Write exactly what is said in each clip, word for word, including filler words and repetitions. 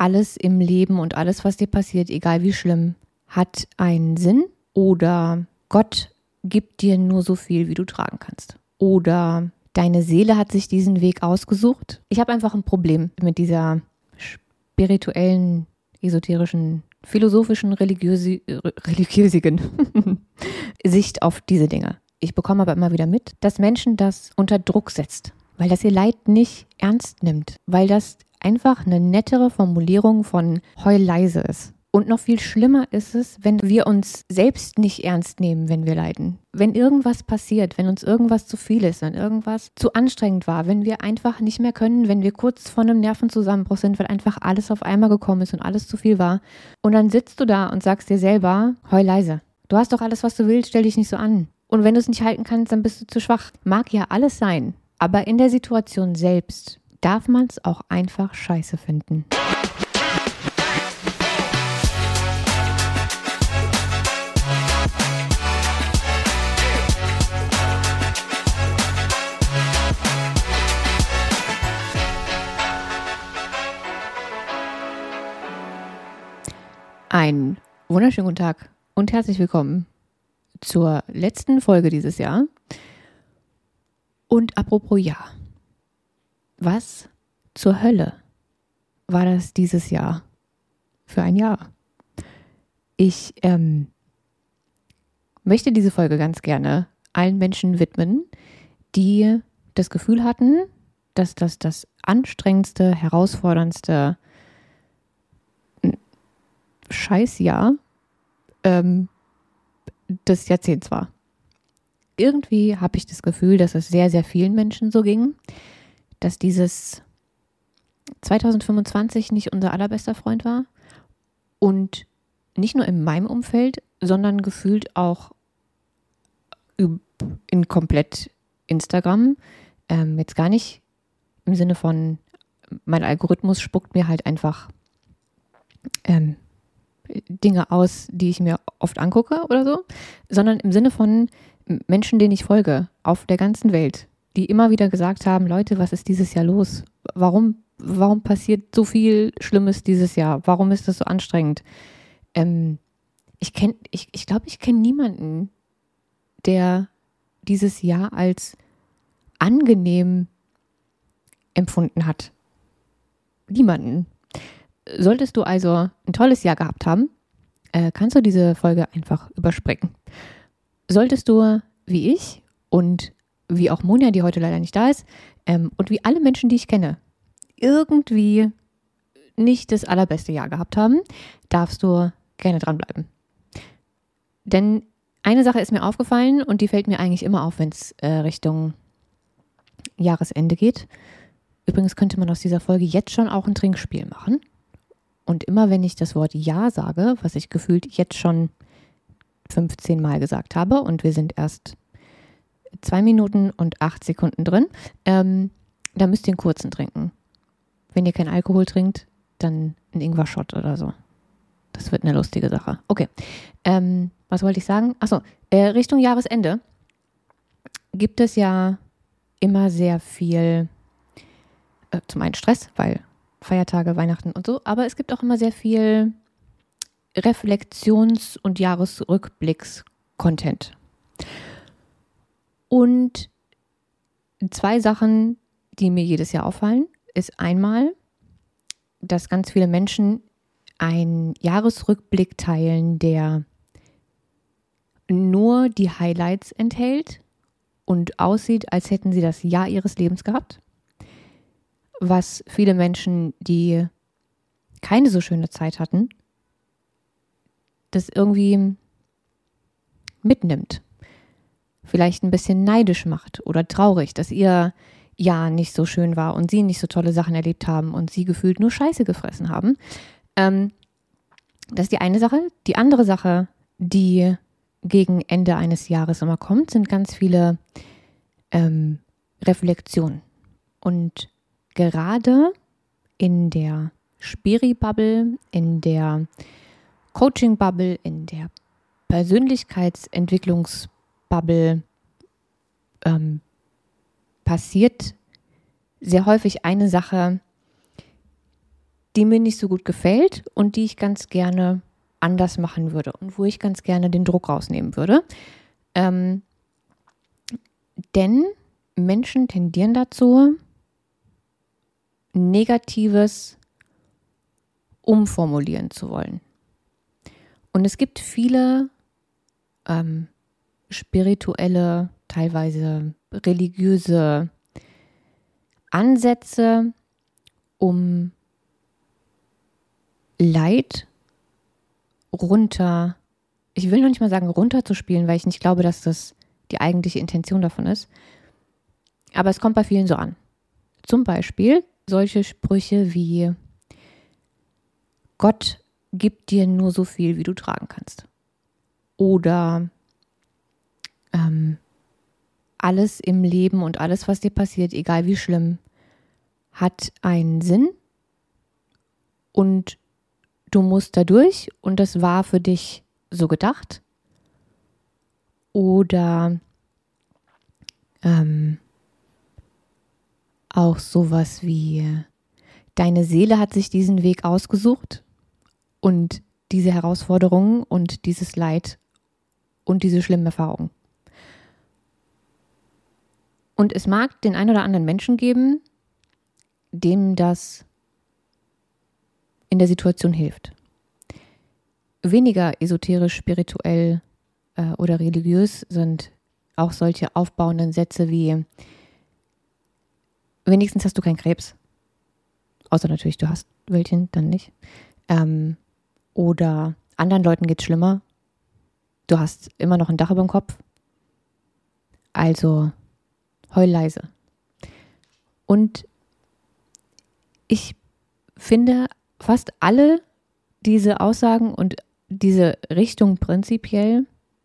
alles im Leben und alles, was dir passiert, egal wie schlimm, hat einen Sinn oder Gott gibt dir nur so viel, wie du tragen kannst. Oder deine Seele hat sich diesen Weg ausgesucht. Ich habe einfach ein Problem mit dieser spirituellen, esoterischen, philosophischen, religiösi- religiösigen Sicht auf diese Dinge. Ich bekomme aber immer wieder mit, dass Menschen das unter Druck setzt, weil das ihr Leid nicht ernst nimmt, weil das einfach eine nettere Formulierung von heul leise ist. Und noch viel schlimmer ist es, wenn wir uns selbst nicht ernst nehmen, wenn wir leiden. Wenn irgendwas passiert, wenn uns irgendwas zu viel ist, wenn irgendwas zu anstrengend war, wenn wir einfach nicht mehr können, wenn wir kurz vor einem Nervenzusammenbruch sind, weil einfach alles auf einmal gekommen ist und alles zu viel war. Und dann sitzt du da und sagst dir selber, heul leise. Du hast doch alles, was du willst, stell dich nicht so an. Und wenn du es nicht halten kannst, dann bist du zu schwach. Mag ja alles sein, aber in der Situation selbst darf man es auch einfach scheiße finden. Einen wunderschönen guten Tag und herzlich willkommen zur letzten Folge dieses Jahr. Und apropos Jahr, was zur Hölle war das dieses Jahr für ein Jahr? Ich ähm, möchte diese Folge ganz gerne allen Menschen widmen, die das Gefühl hatten, dass das das anstrengendste, herausforderndste Scheißjahr ähm, des Jahrzehnts war. Irgendwie habe ich das Gefühl, dass es sehr, sehr vielen Menschen so ging, dass dieses zwanzig fünfundzwanzig nicht unser allerbester Freund war und nicht nur in meinem Umfeld, sondern gefühlt auch in komplett Instagram. Ähm, jetzt gar nicht im Sinne von, mein Algorithmus spuckt mir halt einfach ähm, Dinge aus, die ich mir oft angucke oder so, sondern im Sinne von Menschen, denen ich folge, auf der ganzen Welt, die immer wieder gesagt haben, Leute, was ist dieses Jahr los? Warum, warum passiert so viel Schlimmes dieses Jahr? Warum ist das so anstrengend? Ähm, ich kenn, ich, ich glaube, ich kenne niemanden, der dieses Jahr als angenehm empfunden hat. Niemanden. Solltest du also ein tolles Jahr gehabt haben, äh, kannst du diese Folge einfach überspringen. Solltest du, wie ich und wie auch Monja, die heute leider nicht da ist, ähm, und wie alle Menschen, die ich kenne, irgendwie nicht das allerbeste Jahr gehabt haben, darfst du gerne dranbleiben. Denn eine Sache ist mir aufgefallen und die fällt mir eigentlich immer auf, wenn es äh, Richtung Jahresende geht. Übrigens könnte man aus dieser Folge jetzt schon auch ein Trinkspiel machen. Und immer wenn ich das Wort Ja sage, was ich gefühlt jetzt schon fünfzehn Mal gesagt habe und wir sind erst zwei Minuten und acht Sekunden drin, ähm, da müsst ihr einen kurzen trinken. Wenn ihr keinen Alkohol trinkt, dann einen Ingwer-Shot oder so. Das wird eine lustige Sache. Okay, ähm, was wollte ich sagen? Achso, äh, Richtung Jahresende gibt es ja immer sehr viel, äh, zum einen Stress, weil Feiertage, Weihnachten und so, aber es gibt auch immer sehr viel Reflexions- und Jahresrückblicks-Content. Und zwei Sachen, die mir jedes Jahr auffallen, ist einmal, dass ganz viele Menschen einen Jahresrückblick teilen, der nur die Highlights enthält und aussieht, als hätten sie das Jahr ihres Lebens gehabt. Was viele Menschen, die keine so schöne Zeit hatten, das irgendwie mitnimmt. Vielleicht ein bisschen neidisch macht oder traurig, dass ihr Jahr nicht so schön war und sie nicht so tolle Sachen erlebt haben und sie gefühlt nur Scheiße gefressen haben. Ähm, das ist die eine Sache. Die andere Sache, die gegen Ende eines Jahres immer kommt, sind ganz viele ähm, Reflexionen. Und gerade in der Spiri-Bubble, in der Coaching-Bubble, in der Persönlichkeitsentwicklungs-Bubble ähm, passiert sehr häufig eine Sache, die mir nicht so gut gefällt und die ich ganz gerne anders machen würde und wo ich ganz gerne den Druck rausnehmen würde. Ähm, denn Menschen tendieren dazu, Negatives umformulieren zu wollen. Und es gibt viele ähm, spirituelle, teilweise religiöse Ansätze, um Leid runter, ich will noch nicht mal sagen runterzuspielen, weil ich nicht glaube, dass das die eigentliche Intention davon ist. Aber es kommt bei vielen so an. Zum Beispiel solche Sprüche wie: Gott gibt dir nur so viel, wie du tragen kannst. Oder ähm, alles im Leben und alles, was dir passiert, egal wie schlimm, hat einen Sinn und du musst da durch und das war für dich so gedacht. Oder ähm, auch sowas wie: Deine Seele hat sich diesen Weg ausgesucht und diese Herausforderungen und dieses Leid und diese schlimmen Erfahrungen. Und es mag den einen oder anderen Menschen geben, dem das in der Situation hilft. Weniger esoterisch, spirituell äh, oder religiös sind auch solche aufbauenden Sätze wie: Wenigstens hast du keinen Krebs. Außer natürlich, du hast welchen, dann nicht. Ähm, oder anderen Leuten geht's schlimmer. Du hast immer noch ein Dach über dem Kopf. Also heul leise. Und ich finde fast alle diese Aussagen und diese Richtung prinzipiell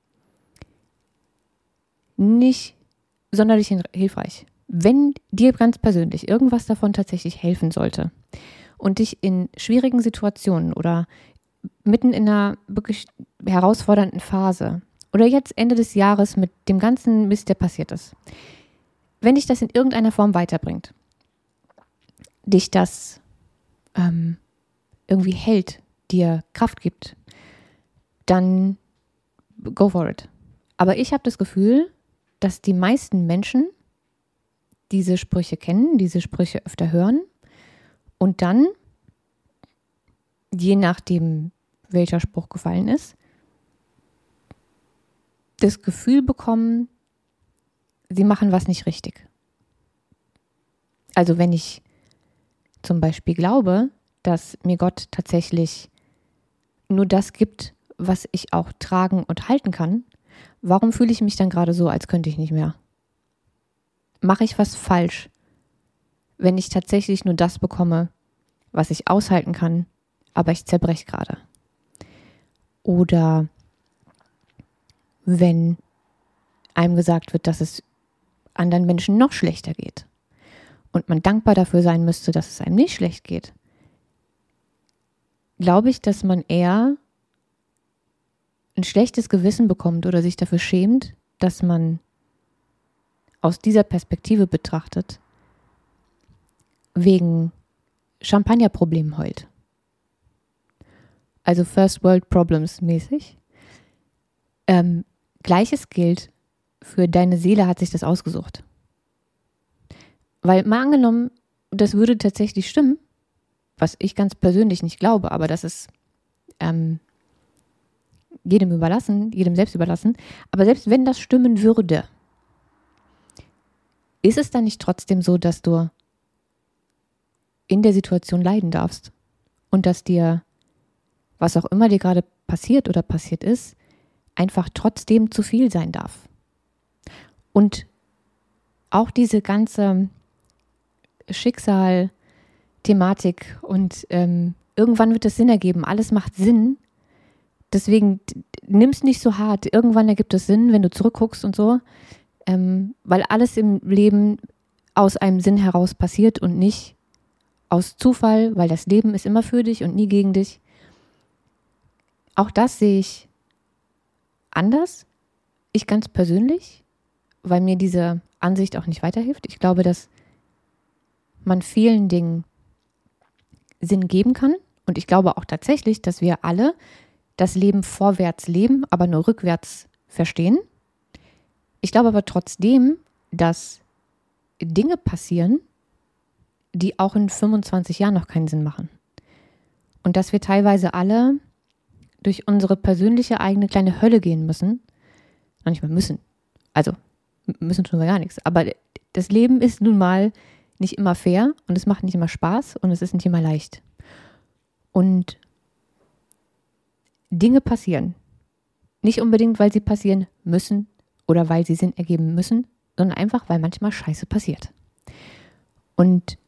nicht sonderlich hilfreich. Wenn dir ganz persönlich irgendwas davon tatsächlich helfen sollte und dich in schwierigen Situationen oder mitten in einer wirklich herausfordernden Phase oder jetzt Ende des Jahres mit dem ganzen Mist, der passiert ist, wenn dich das in irgendeiner Form weiterbringt, dich das ähm, irgendwie hält, dir Kraft gibt, dann go for it. Aber ich habe das Gefühl, dass die meisten Menschen diese Sprüche kennen, diese Sprüche öfter hören und dann, je nachdem, welcher Spruch gefallen ist, das Gefühl bekommen, sie machen was nicht richtig. Also wenn ich zum Beispiel glaube, dass mir Gott tatsächlich nur das gibt, was ich auch tragen und halten kann, warum fühle ich mich dann gerade so, als könnte ich nicht mehr? Mache ich was falsch, wenn ich tatsächlich nur das bekomme, was ich aushalten kann, aber ich zerbreche gerade? Oder wenn einem gesagt wird, dass es anderen Menschen noch schlechter geht und man dankbar dafür sein müsste, dass es einem nicht schlecht geht, glaube ich, dass man eher ein schlechtes Gewissen bekommt oder sich dafür schämt, dass man aus dieser Perspektive betrachtet, wegen Champagnerproblemen heult. Also First World Problems mäßig. Ähm, Gleiches gilt für deine Seele hat sich das ausgesucht. Weil mal angenommen, das würde tatsächlich stimmen, was ich ganz persönlich nicht glaube, aber das ist ähm, jedem überlassen, jedem selbst überlassen. Aber selbst wenn das stimmen würde, ist es dann nicht trotzdem so, dass du in der Situation leiden darfst und dass dir, was auch immer dir gerade passiert oder passiert ist, einfach trotzdem zu viel sein darf? Und auch diese ganze Schicksal-Thematik und ähm, irgendwann wird es Sinn ergeben, alles macht Sinn. Deswegen nimm es nicht so hart. Irgendwann ergibt es Sinn, wenn du zurückguckst und so. Ähm, weil alles im Leben aus einem Sinn heraus passiert und nicht aus Zufall, weil das Leben ist immer für dich und nie gegen dich. Auch das sehe ich anders. Ich ganz persönlich, weil mir diese Ansicht auch nicht weiterhilft. Ich glaube, dass man vielen Dingen Sinn geben kann. Und ich glaube auch tatsächlich, dass wir alle das Leben vorwärts leben, aber nur rückwärts verstehen. Ich glaube aber trotzdem, dass Dinge passieren, die auch in fünfundzwanzig Jahren noch keinen Sinn machen. Und dass wir teilweise alle durch unsere persönliche eigene kleine Hölle gehen müssen. Noch nicht mal müssen. Also müssen tun wir gar nichts. Aber das Leben ist nun mal nicht immer fair und es macht nicht immer Spaß und es ist nicht immer leicht. Und Dinge passieren. Nicht unbedingt, weil sie passieren müssen oder weil sie Sinn ergeben müssen, sondern einfach, weil manchmal Scheiße passiert. Und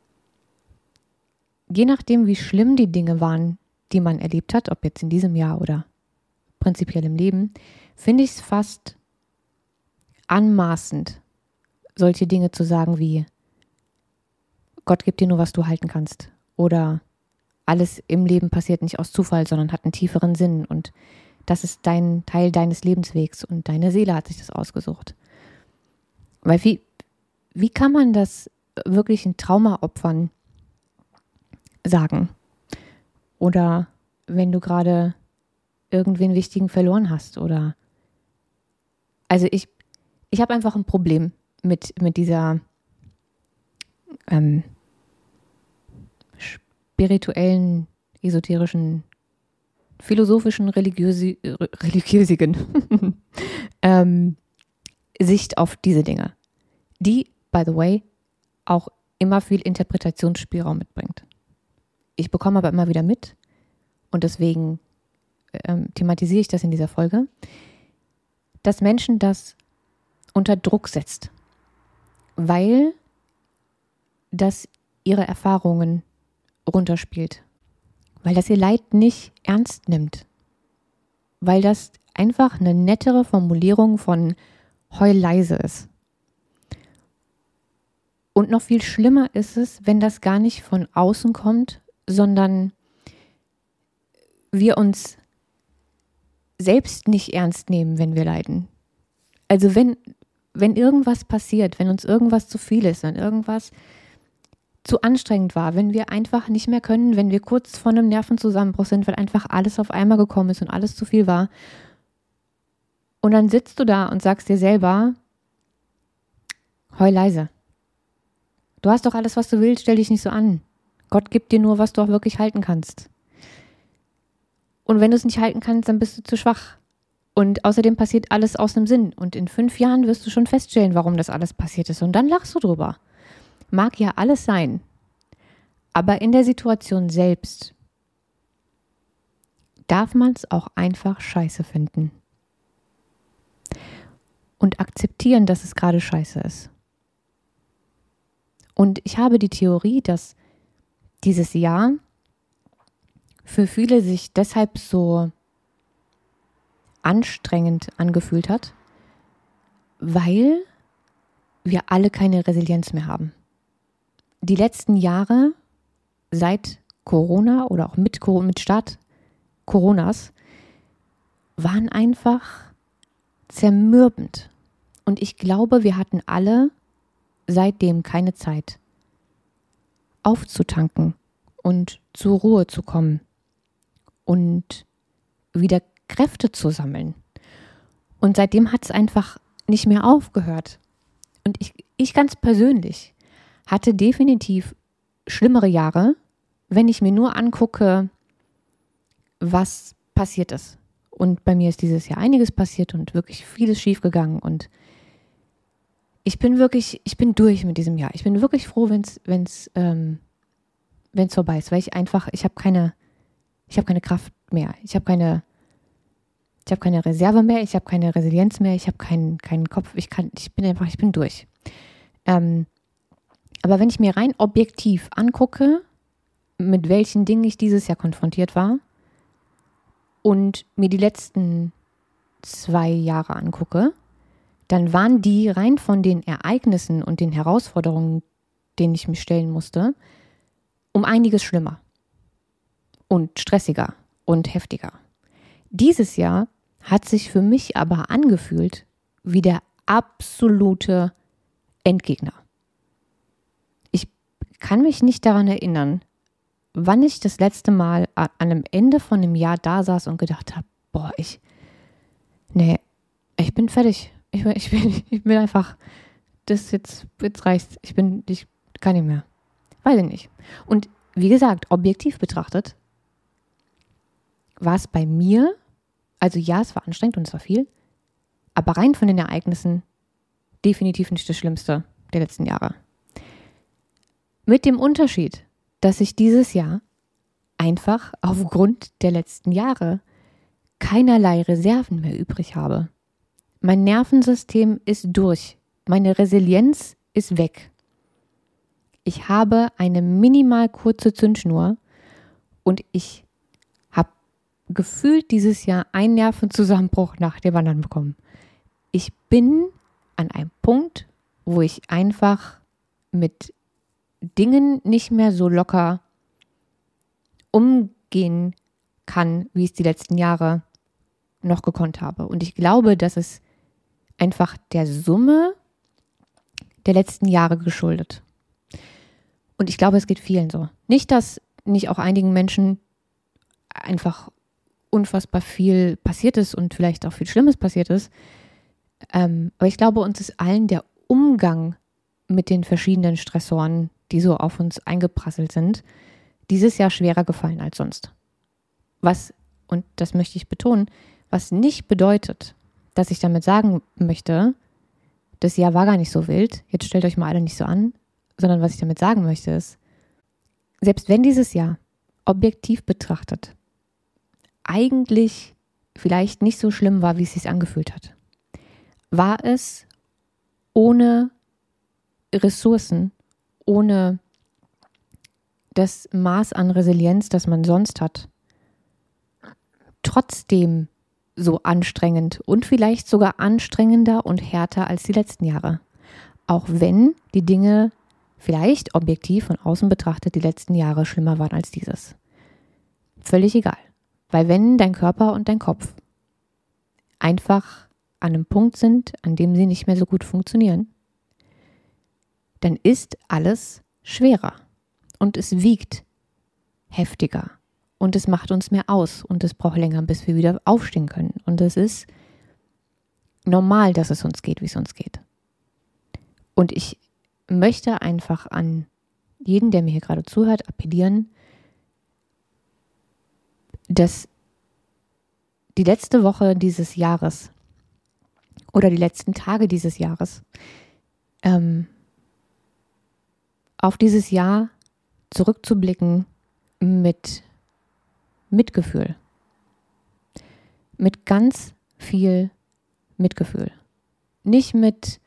je nachdem, wie schlimm die Dinge waren, die man erlebt hat, ob jetzt in diesem Jahr oder prinzipiell im Leben, finde ich es fast anmaßend, solche Dinge zu sagen wie Gott gibt dir nur, was du halten kannst. Oder alles im Leben passiert nicht aus Zufall, sondern hat einen tieferen Sinn und das ist dein Teil deines Lebenswegs und deine Seele hat sich das ausgesucht. Weil wie, wie kann man das wirklich in Traumaopfern sagen? Oder wenn du gerade irgendwen Wichtigen verloren hast oder also ich, ich habe einfach ein Problem mit, mit dieser ähm, spirituellen, esoterischen, philosophischen, religiösi, religiösigen ähm, Sicht auf diese Dinge, die, by the way, auch immer viel Interpretationsspielraum mitbringt. Ich bekomme aber immer wieder mit und deswegen ähm, thematisiere ich das in dieser Folge, dass Menschen das unter Druck setzt, weil das ihre Erfahrungen runterspielt, weil das ihr Leid nicht ernst nimmt, weil das einfach eine nettere Formulierung von heul leise ist. Und noch viel schlimmer ist es, wenn das gar nicht von außen kommt, sondern wir uns selbst nicht ernst nehmen, wenn wir leiden. Also wenn, wenn irgendwas passiert, wenn uns irgendwas zu viel ist, wenn irgendwas zu anstrengend war, wenn wir einfach nicht mehr können, wenn wir kurz vor einem Nervenzusammenbruch sind, weil einfach alles auf einmal gekommen ist und alles zu viel war. Und dann sitzt du da und sagst dir selber, heul leise. Du hast doch alles, was du willst, stell dich nicht so an. Gott gibt dir nur, was du auch wirklich halten kannst. Und wenn du es nicht halten kannst, dann bist du zu schwach. Und außerdem passiert alles aus einem Sinn. Und in fünf Jahren wirst du schon feststellen, warum das alles passiert ist. Und dann lachst du drüber. Mag ja alles sein. Aber in der Situation selbst darf man es auch einfach scheiße finden. Und akzeptieren, dass es gerade scheiße ist. Und ich habe die Theorie, dass dieses Jahr für viele sich deshalb so anstrengend angefühlt hat, weil wir alle keine Resilienz mehr haben. Die letzten Jahre seit Corona oder auch mit, mit Start Coronas waren einfach zermürbend. Und ich glaube, wir hatten alle seitdem keine Zeit aufzutanken und zur Ruhe zu kommen und wieder Kräfte zu sammeln. Und seitdem hat es einfach nicht mehr aufgehört. Und ich, ich ganz persönlich hatte definitiv schlimmere Jahre, wenn ich mir nur angucke, was passiert ist. Und bei mir ist dieses Jahr einiges passiert und wirklich vieles schiefgegangen. Und ich bin wirklich, ich bin durch mit diesem Jahr. Ich bin wirklich froh, wenn es wenn's, ähm, wenn's vorbei ist, weil ich einfach, ich habe keine, ich habe keine Kraft mehr. Ich habe keine, ich habe keine Reserve mehr. Ich habe keine Resilienz mehr. Ich habe keinen, keinen Kopf. Ich kann, ich bin einfach, ich bin durch. Ähm, aber wenn ich mir rein objektiv angucke, mit welchen Dingen ich dieses Jahr konfrontiert war und mir die letzten zwei Jahre angucke, dann waren die rein von den Ereignissen und den Herausforderungen, denen ich mich stellen musste, um einiges schlimmer und stressiger und heftiger. Dieses Jahr hat sich für mich aber angefühlt wie der absolute Endgegner. Ich kann mich nicht daran erinnern, wann ich das letzte Mal an einem Ende von einem Jahr da saß und gedacht habe, boah, ich, nee, ich bin fertig. Ich bin, ich bin, ich bin einfach, das jetzt, jetzt reicht's. Ich bin, ich kann nicht mehr. Weiß ich nicht. Und wie gesagt, objektiv betrachtet, war es bei mir, also ja, es war anstrengend und es war viel, aber rein von den Ereignissen definitiv nicht das Schlimmste der letzten Jahre. Mit dem Unterschied, dass ich dieses Jahr einfach aufgrund der letzten Jahre keinerlei Reserven mehr übrig habe. Mein Nervensystem ist durch. Meine Resilienz ist weg. Ich habe eine minimal kurze Zündschnur und ich habe gefühlt dieses Jahr einen Nervenzusammenbruch nach dem anderen bekommen. Ich bin an einem Punkt, wo ich einfach mit Dingen nicht mehr so locker umgehen kann, wie ich es die letzten Jahre noch gekonnt habe. Und ich glaube, dass es einfach der Summe der letzten Jahre geschuldet. Und ich glaube, es geht vielen so. Nicht, dass nicht auch einigen Menschen einfach unfassbar viel passiert ist und vielleicht auch viel Schlimmes passiert ist. Ähm, aber ich glaube, uns ist allen der Umgang mit den verschiedenen Stressoren, die so auf uns eingeprasselt sind, dieses Jahr schwerer gefallen als sonst. Was, und das möchte ich betonen, was nicht bedeutet, dass ich damit sagen möchte, das Jahr war gar nicht so wild, jetzt stellt euch mal alle nicht so an, sondern was ich damit sagen möchte ist, selbst wenn dieses Jahr objektiv betrachtet eigentlich vielleicht nicht so schlimm war, wie es sich angefühlt hat, war es ohne Ressourcen, ohne das Maß an Resilienz, das man sonst hat, trotzdem so anstrengend und vielleicht sogar anstrengender und härter als die letzten Jahre. Auch wenn die Dinge vielleicht objektiv von außen betrachtet die letzten Jahre schlimmer waren als dieses. Völlig egal. Weil wenn dein Körper und dein Kopf einfach an einem Punkt sind, an dem sie nicht mehr so gut funktionieren, dann ist alles schwerer und es wiegt heftiger und es macht uns mehr aus und es braucht länger, bis wir wieder aufstehen können. Und es ist normal, dass es uns geht, wie es uns geht. Und ich möchte einfach an jeden, der mir hier gerade zuhört, appellieren, dass die letzte Woche dieses Jahres oder die letzten Tage dieses Jahres ähm, auf dieses Jahr zurückzublicken mit Mitgefühl. Mit ganz viel Mitgefühl. Nicht mit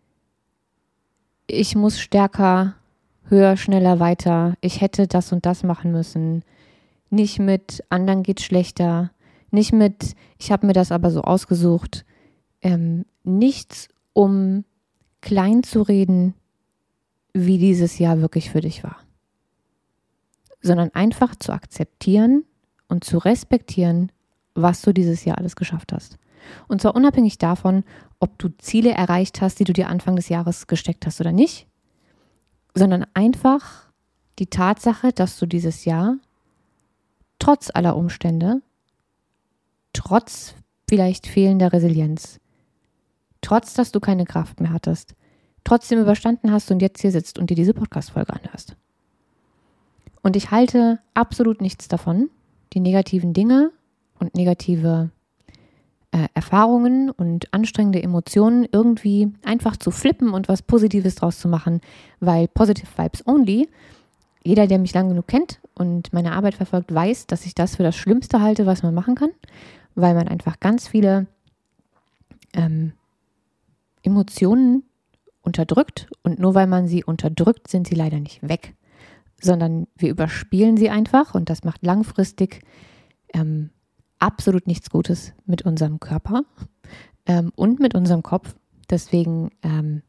ich muss stärker, höher, schneller, weiter, ich hätte das und das machen müssen. Nicht mit anderen geht's schlechter. Nicht mit ich habe mir das aber so ausgesucht. Ähm, nichts, um klein zu reden, wie dieses Jahr wirklich für dich war. Sondern einfach zu akzeptieren und zu respektieren, was du dieses Jahr alles geschafft hast. Und zwar unabhängig davon, ob du Ziele erreicht hast, die du dir Anfang des Jahres gesteckt hast oder nicht, sondern einfach die Tatsache, dass du dieses Jahr trotz aller Umstände, trotz vielleicht fehlender Resilienz, trotz, dass du keine Kraft mehr hattest, trotzdem überstanden hast und jetzt hier sitzt und dir diese Podcast-Folge anhörst. Und ich halte absolut nichts davon, die negativen Dinge und negative äh, Erfahrungen und anstrengende Emotionen irgendwie einfach zu flippen und was Positives draus zu machen, weil Positive Vibes Only, jeder, der mich lange genug kennt und meine Arbeit verfolgt, weiß, dass ich das für das Schlimmste halte, was man machen kann, weil man einfach ganz viele ähm, Emotionen unterdrückt und nur weil man sie unterdrückt, sind sie leider nicht weg, sondern wir überspielen sie einfach und das macht langfristig ähm, absolut nichts Gutes mit unserem Körper ähm, und mit unserem Kopf. Deswegen, ähm,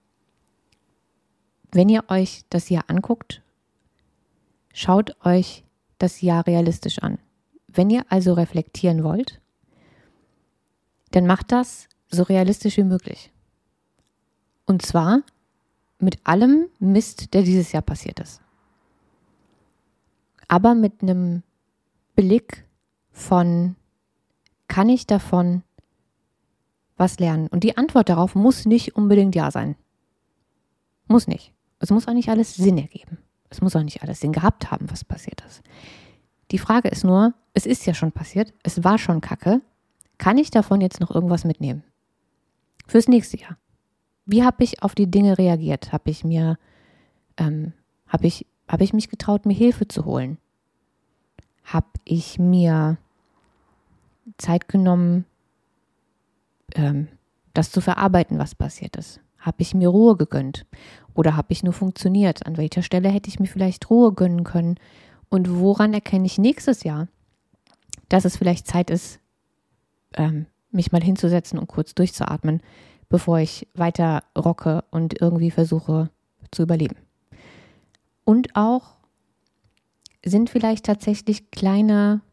wenn ihr euch das Jahr anguckt, schaut euch das Jahr realistisch an. Wenn ihr also reflektieren wollt, dann macht das so realistisch wie möglich. Und zwar mit allem Mist, der dieses Jahr passiert ist. aber mit einem Blick von, kann ich davon was lernen? Und die Antwort darauf muss nicht unbedingt ja sein. Muss nicht. Es muss auch nicht alles Sinn ergeben. Es muss auch nicht alles Sinn gehabt haben, was passiert ist. Die Frage ist nur, es ist ja schon passiert, es war schon Kacke. Kann ich davon jetzt noch irgendwas mitnehmen? Fürs nächste Jahr. Wie habe ich auf die Dinge reagiert? Habe ich mir, ähm, habe ich, habe ich mich getraut, mir Hilfe zu holen? Habe ich mir Zeit genommen, ähm, das zu verarbeiten, was passiert ist? Habe ich mir Ruhe gegönnt? Oder habe ich nur funktioniert? An welcher Stelle hätte ich mir vielleicht Ruhe gönnen können? Und woran erkenne ich nächstes Jahr, dass es vielleicht Zeit ist, ähm, mich mal hinzusetzen und kurz durchzuatmen, bevor ich weiter rocke und irgendwie versuche zu überleben? Und auch, sind vielleicht tatsächlich kleine,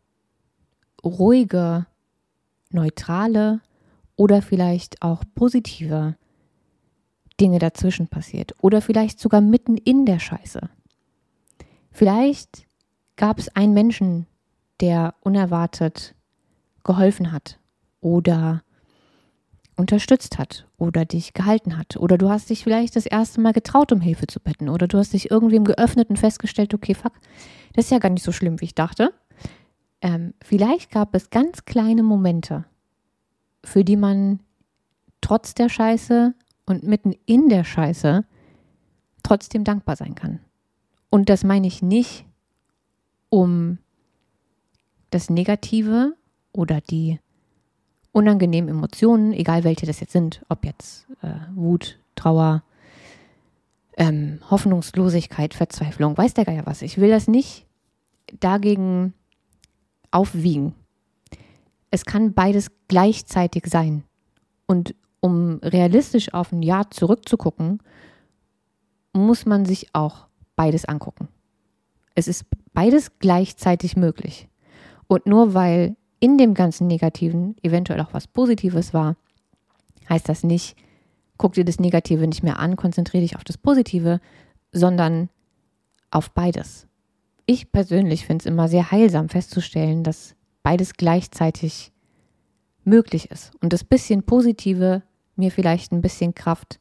ruhige, neutrale oder vielleicht auch positive Dinge dazwischen passiert oder vielleicht sogar mitten in der Scheiße. Vielleicht gab es einen Menschen, der unerwartet geholfen hat oder unterstützt hat oder dich gehalten hat. Oder du hast dich vielleicht das erste Mal getraut, um Hilfe zu bitten. Oder du hast dich irgendwem geöffnet und festgestellt, okay, fuck, das ist ja gar nicht so schlimm, wie ich dachte. Ähm, vielleicht gab es ganz kleine Momente, für die man trotz der Scheiße und mitten in der Scheiße trotzdem dankbar sein kann. Und das meine ich nicht, um das Negative oder die unangenehmen Emotionen, egal welche das jetzt sind, ob jetzt äh, Wut, Trauer, ähm, Hoffnungslosigkeit, Verzweiflung, weiß der Geier was. Ich will das nicht dagegen aufwiegen. Es kann beides gleichzeitig sein. Und um realistisch auf ein Jahr zurückzugucken, muss man sich auch beides angucken. Es ist beides gleichzeitig möglich. Und nur weil in dem ganzen Negativen eventuell auch was Positives war, heißt das nicht, guck dir das Negative nicht mehr an, konzentriere dich auf das Positive, sondern auf beides. Ich persönlich finde es immer sehr heilsam festzustellen, dass beides gleichzeitig möglich ist und das bisschen Positive mir vielleicht ein bisschen Kraft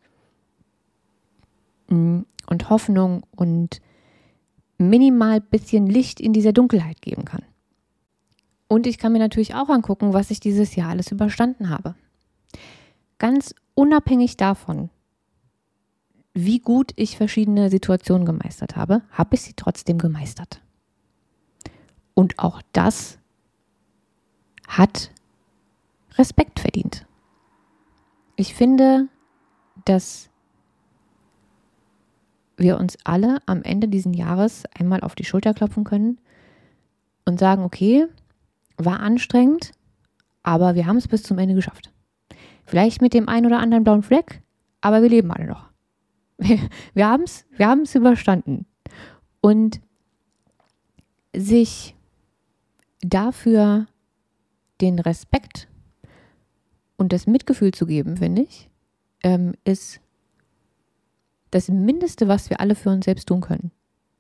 und Hoffnung und minimal bisschen Licht in dieser Dunkelheit geben kann. Und ich kann mir natürlich auch angucken, was ich dieses Jahr alles überstanden habe. Ganz unabhängig davon, wie gut ich verschiedene Situationen gemeistert habe, habe ich sie trotzdem gemeistert. Und auch das hat Respekt verdient. Ich finde, dass wir uns alle am Ende dieses Jahres einmal auf die Schulter klopfen können und sagen, okay, war anstrengend, aber wir haben es bis zum Ende geschafft. Vielleicht mit dem einen oder anderen blauen Fleck, aber wir leben alle noch. Wir, wir haben es wir haben es überstanden. Und sich dafür den Respekt und das Mitgefühl zu geben, finde ich, ähm, ist das Mindeste, was wir alle für uns selbst tun können.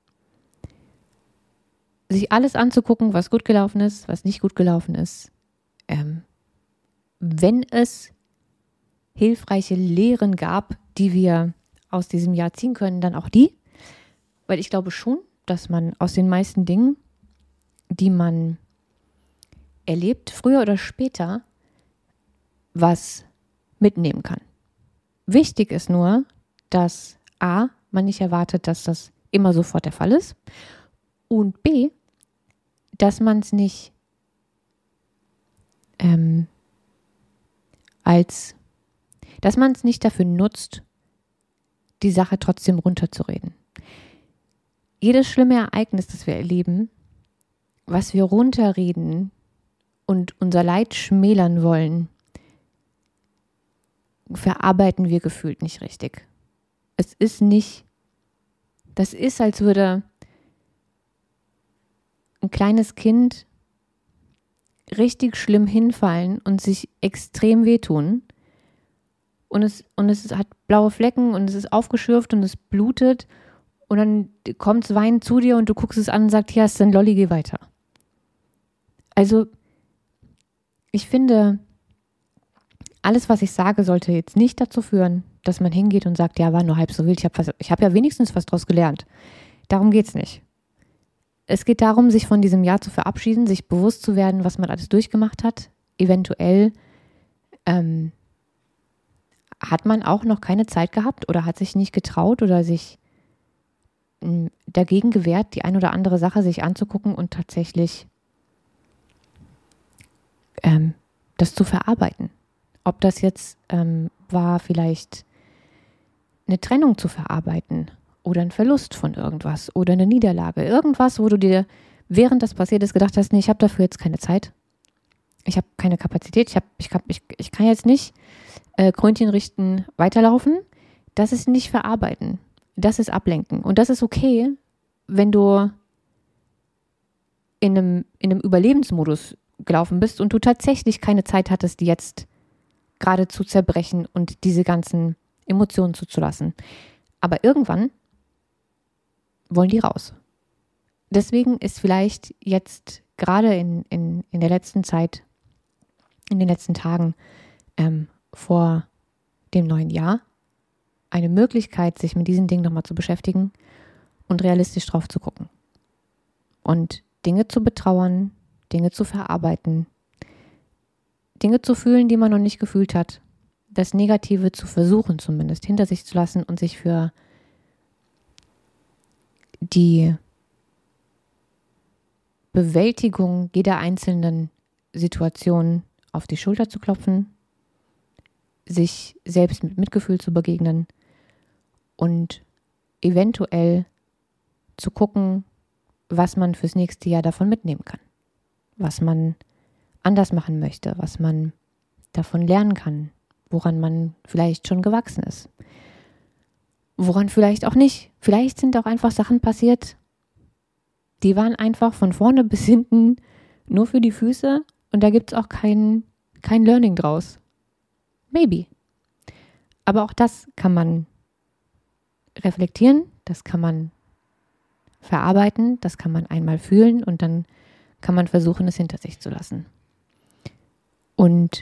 Sich alles anzugucken, was gut gelaufen ist, was nicht gut gelaufen ist. Ähm, wenn es hilfreiche Lehren gab, die wir aus diesem Jahr ziehen können, dann auch die. Weil ich glaube schon, dass man aus den meisten Dingen, die man erlebt, früher oder später was mitnehmen kann. Wichtig ist nur, dass A, man nicht erwartet, dass das immer sofort der Fall ist und B, dass man es nicht ähm, als, dass man es nicht dafür nutzt, die Sache trotzdem runterzureden. Jedes schlimme Ereignis, das wir erleben, was wir runterreden und unser Leid schmälern wollen, verarbeiten wir gefühlt nicht richtig. Es ist nicht, das ist, als würde ein kleines Kind richtig schlimm hinfallen und sich extrem wehtun und es, und es hat blaue Flecken und es ist aufgeschürft und es blutet Und dann kommt es weinend zu dir und du guckst es an und sagst, hier hast du ein Lolli, geh weiter. Also ich finde, alles, was ich sage, sollte jetzt nicht dazu führen, dass man hingeht und sagt, ja, war nur halb so wild, ich habe ich hab ja wenigstens was draus gelernt. Darum geht es nicht. Es geht darum, sich von diesem Jahr zu verabschieden, sich bewusst zu werden, was man alles durchgemacht hat. Eventuell ähm, hat man auch noch keine Zeit gehabt oder hat sich nicht getraut oder sich mh, dagegen gewehrt, die ein oder andere Sache sich anzugucken und tatsächlich ähm, das zu verarbeiten. Ob das jetzt ähm, war, vielleicht eine Trennung zu verarbeiten oder ein Verlust von irgendwas oder eine Niederlage. Irgendwas, wo du dir, während das passiert ist, gedacht hast, nee, ich habe dafür jetzt keine Zeit. Ich habe keine Kapazität. Ich, hab, ich, hab, ich, ich kann jetzt nicht äh, Krönchen richten, weiterlaufen. Das ist nicht verarbeiten. Das ist ablenken. Und das ist okay, wenn du in einem, in einem Überlebensmodus gelaufen bist und du tatsächlich keine Zeit hattest, die jetzt gerade zu zerbrechen und diese ganzen Emotionen zuzulassen. Aber irgendwann wollen die raus. Deswegen ist vielleicht jetzt gerade in, in, in der letzten Zeit, in den letzten Tagen ähm, vor dem neuen Jahr eine Möglichkeit, sich mit diesen Dingen nochmal zu beschäftigen und realistisch drauf zu gucken. Und Dinge zu betrauern, Dinge zu verarbeiten, Dinge zu fühlen, die man noch nicht gefühlt hat, das Negative zu versuchen zumindest hinter sich zu lassen und sich für die Bewältigung jeder einzelnen Situation auf die Schulter zu klopfen, sich selbst mit Mitgefühl zu begegnen und eventuell zu gucken, was man fürs nächste Jahr davon mitnehmen kann, was man anders machen möchte, was man davon lernen kann, woran man vielleicht schon gewachsen ist, woran vielleicht auch nicht. Vielleicht sind auch einfach Sachen passiert, die waren einfach von vorne bis hinten nur für die Füße und da gibt es auch kein, kein Learning draus. Maybe. Aber auch das kann man reflektieren, das kann man verarbeiten, das kann man einmal fühlen und dann kann man versuchen, es hinter sich zu lassen. Und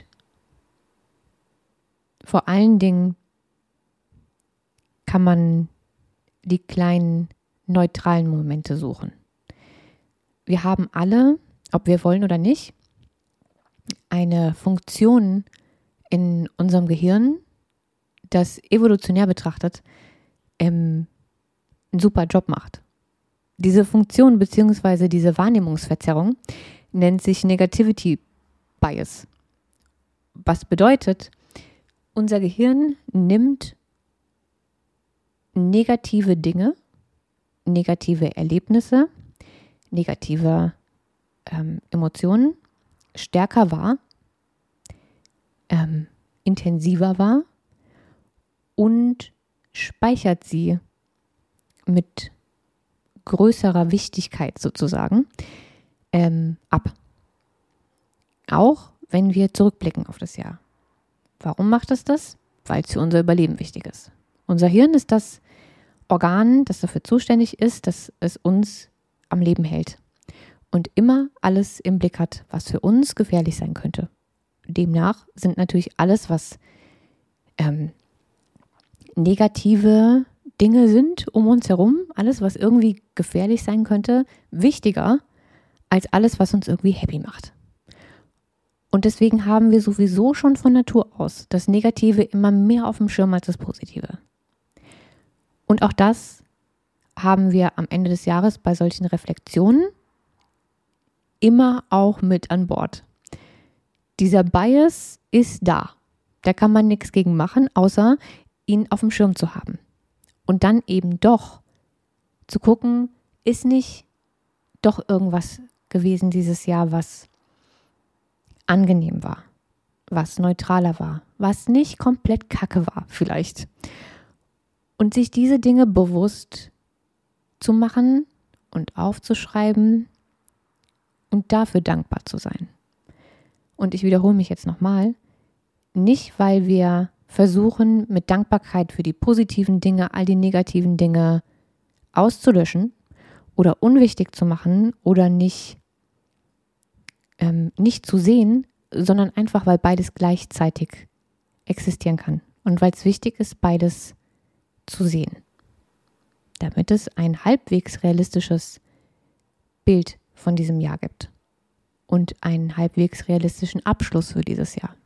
vor allen Dingen kann man die kleinen neutralen Momente suchen. Wir haben alle, ob wir wollen oder nicht, eine Funktion in unserem Gehirn, das evolutionär betrachtet ähm, einen super Job macht. Diese Funktion bzw. diese Wahrnehmungsverzerrung nennt sich Negativity Bias. Was bedeutet, unser Gehirn nimmt negative Dinge, negative Erlebnisse, negative ähm, Emotionen stärker wahr, ähm, intensiver wahr und speichert sie mit größerer Wichtigkeit sozusagen ähm, ab. Auch wenn wir zurückblicken auf das Jahr. Warum macht es das? Weil es für unser Überleben wichtig ist. Unser Hirn ist das Organ, das dafür zuständig ist, dass es uns am Leben hält und immer alles im Blick hat, was für uns gefährlich sein könnte. Demnach sind natürlich alles, was ähm, negative Dinge sind um uns herum, alles, was irgendwie gefährlich sein könnte, wichtiger als alles, was uns irgendwie happy macht. Und deswegen haben wir sowieso schon von Natur aus das Negative immer mehr auf dem Schirm als das Positive. Und auch das haben wir am Ende des Jahres bei solchen Reflexionen immer auch mit an Bord. Dieser Bias ist da. Da kann man nichts gegen machen, außer ihn auf dem Schirm zu haben. Und dann eben doch zu gucken, ist nicht doch irgendwas gewesen dieses Jahr, was angenehm war, was neutraler war, was nicht komplett kacke war vielleicht. Und sich diese Dinge bewusst zu machen und aufzuschreiben und dafür dankbar zu sein. Und ich wiederhole mich jetzt nochmal, nicht weil wir versuchen, mit Dankbarkeit für die positiven Dinge, all die negativen Dinge auszulöschen oder unwichtig zu machen oder nicht, ähm, nicht zu sehen, sondern einfach, weil beides gleichzeitig existieren kann und weil es wichtig ist, beides zu sehen, damit es ein halbwegs realistisches Bild von diesem Jahr gibt und einen halbwegs realistischen Abschluss für dieses Jahr.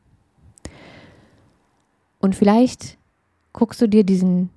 Und vielleicht guckst du dir diesen,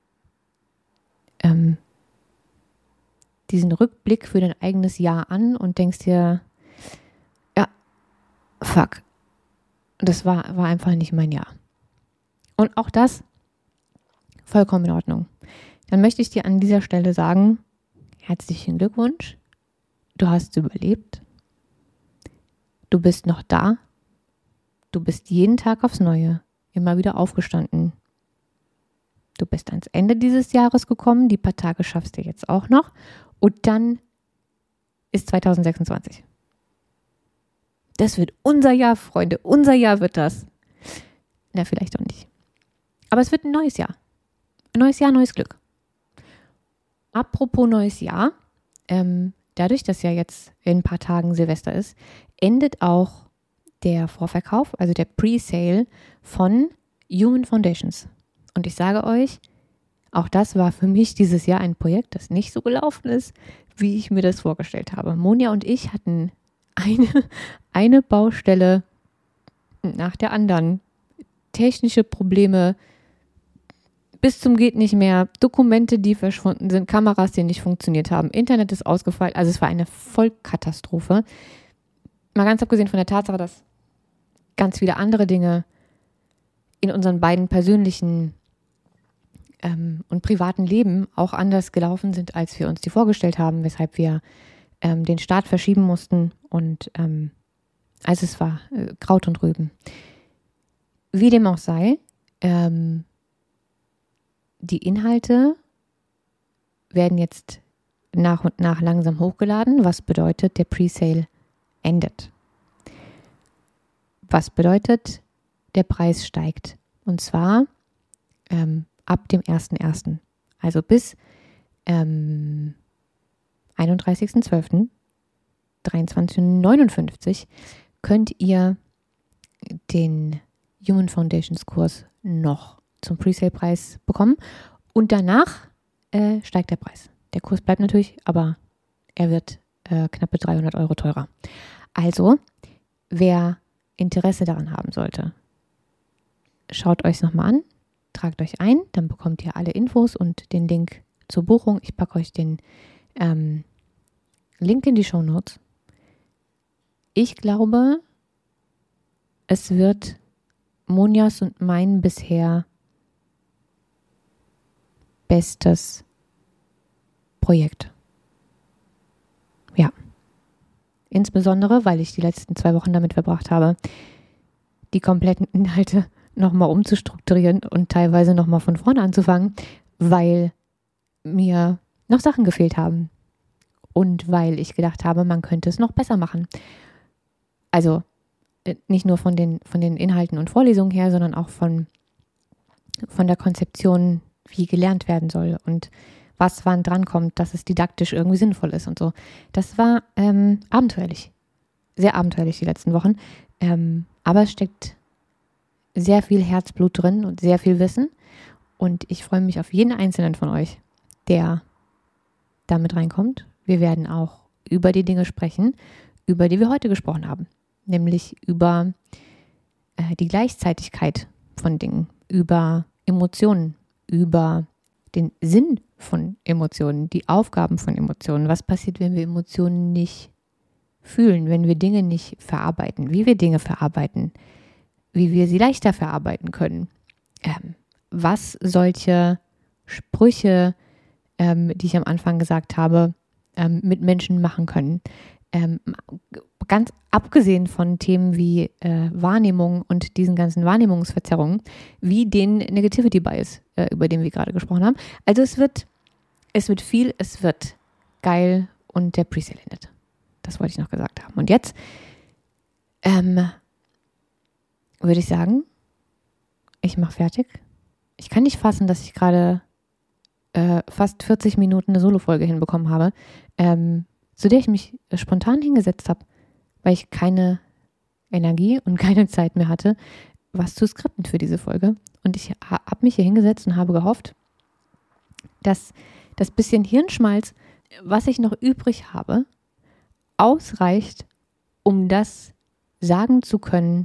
ähm, diesen Rückblick für dein eigenes Jahr an und denkst dir, ja, fuck, das war, war einfach nicht mein Jahr. Und auch das vollkommen in Ordnung. Dann möchte ich dir an dieser Stelle sagen, herzlichen Glückwunsch, du hast überlebt, du bist noch da, du bist jeden Tag aufs Neue immer wieder aufgestanden. Du bist ans Ende dieses Jahres gekommen, die paar Tage schaffst du jetzt auch noch und dann ist zwanzig sechsundzwanzig. Das wird unser Jahr, Freunde, unser Jahr wird das. Na, vielleicht auch nicht. Aber es wird ein neues Jahr. Ein neues Jahr, neues Glück. Apropos neues Jahr, ähm, dadurch, dass ja jetzt in ein paar Tagen Silvester ist, endet auch der Vorverkauf, also der Pre-Sale von Human Foundations. Und ich sage euch, auch das war für mich dieses Jahr ein Projekt, das nicht so gelaufen ist, wie ich mir das vorgestellt habe. Monja und ich hatten eine, eine Baustelle nach der anderen. Technische Probleme bis zum geht nicht mehr, Dokumente, die verschwunden sind, Kameras, die nicht funktioniert haben, Internet ist ausgefallen. Also es war eine Vollkatastrophe. Mal ganz abgesehen von der Tatsache, dass ganz viele andere Dinge in unseren beiden persönlichen ähm, und privaten Leben auch anders gelaufen sind, als wir uns die vorgestellt haben, weshalb wir ähm, den Start verschieben mussten und ähm, also es war äh, Kraut und Rüben. Wie dem auch sei, ähm, die Inhalte werden jetzt nach und nach langsam hochgeladen, was bedeutet, der Presale endet. Was bedeutet, der Preis steigt. Und zwar ähm, ab dem ersten ersten Also bis ähm, einunddreißigsten zwölften dreiundzwanzig Uhr neunundfünfzig könnt ihr den Human Foundations Kurs noch zum Presale-Preis bekommen. Und danach äh, steigt der Preis. Der Kurs bleibt natürlich, aber er wird äh, knappe dreihundert Euro teurer. Also, wer Interesse daran haben sollte, schaut euch es nochmal an, tragt euch ein, dann bekommt ihr alle Infos und den Link zur Buchung. Ich packe euch den ähm, Link in die Shownotes. Ich glaube, es wird Monjas und mein bisher bestes Projekt. Ja. Insbesondere, weil ich die letzten zwei Wochen damit verbracht habe, die kompletten Inhalte nochmal umzustrukturieren und teilweise nochmal von vorne anzufangen, weil mir noch Sachen gefehlt haben und weil ich gedacht habe, man könnte es noch besser machen. Also nicht nur von den, von den Inhalten und Vorlesungen her, sondern auch von, von der Konzeption, wie gelernt werden soll und was wann drankommt, dass es didaktisch irgendwie sinnvoll ist und so. Das war ähm, abenteuerlich. Sehr abenteuerlich die letzten Wochen. Ähm, aber es steckt sehr viel Herzblut drin und sehr viel Wissen. Und ich freue mich auf jeden einzelnen von euch, der damit reinkommt. Wir werden auch über die Dinge sprechen, über die wir heute gesprochen haben. Nämlich über äh, die Gleichzeitigkeit von Dingen, über Emotionen, über den Sinn von Emotionen, die Aufgaben von Emotionen. Was passiert, wenn wir Emotionen nicht fühlen, wenn wir Dinge nicht verarbeiten, wie wir Dinge verarbeiten, wie wir sie leichter verarbeiten können. Ähm, was solche Sprüche, ähm, die ich am Anfang gesagt habe, ähm, mit Menschen machen können. Ähm, ganz abgesehen von Themen wie äh, Wahrnehmung und diesen ganzen Wahrnehmungsverzerrungen, wie den Negativity Bias, äh, über den wir gerade gesprochen haben. Also es wird, es wird viel, es wird geil und der Presale endet. Das wollte ich noch gesagt haben. Und jetzt ähm, würde ich sagen, ich mache fertig. Ich kann nicht fassen, dass ich gerade äh, fast vierzig Minuten eine Solo-Folge hinbekommen habe, ähm, zu der ich mich spontan hingesetzt habe, weil ich keine Energie und keine Zeit mehr hatte, was zu skripten für diese Folge. Und ich ha- habe mich hier hingesetzt und habe gehofft, dass das bisschen Hirnschmalz, was ich noch übrig habe, ausreicht, um das sagen zu können,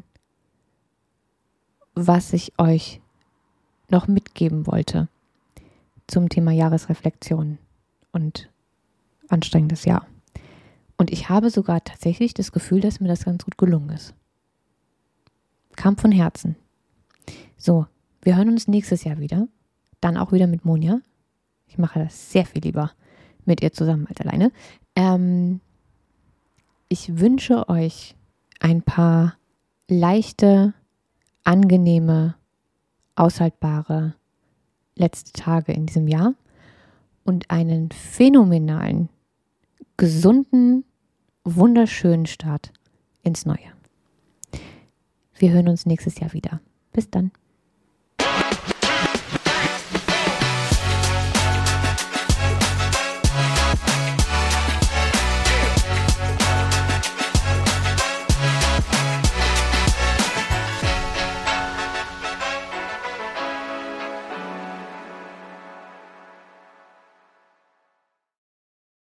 was ich euch noch mitgeben wollte zum Thema Jahresreflexion und anstrengendes Jahr. Und ich habe sogar tatsächlich das Gefühl, dass mir das ganz gut gelungen ist. Kam von Herzen. So, wir hören uns nächstes Jahr wieder. Dann auch wieder mit Monja. Ich mache das sehr viel lieber mit ihr zusammen als alleine. Ähm, ich wünsche euch ein paar leichte, angenehme, aushaltbare letzte Tage in diesem Jahr und einen phänomenalen, gesunden, wunderschönen Start ins Neue. Wir hören uns nächstes Jahr wieder. Bis dann.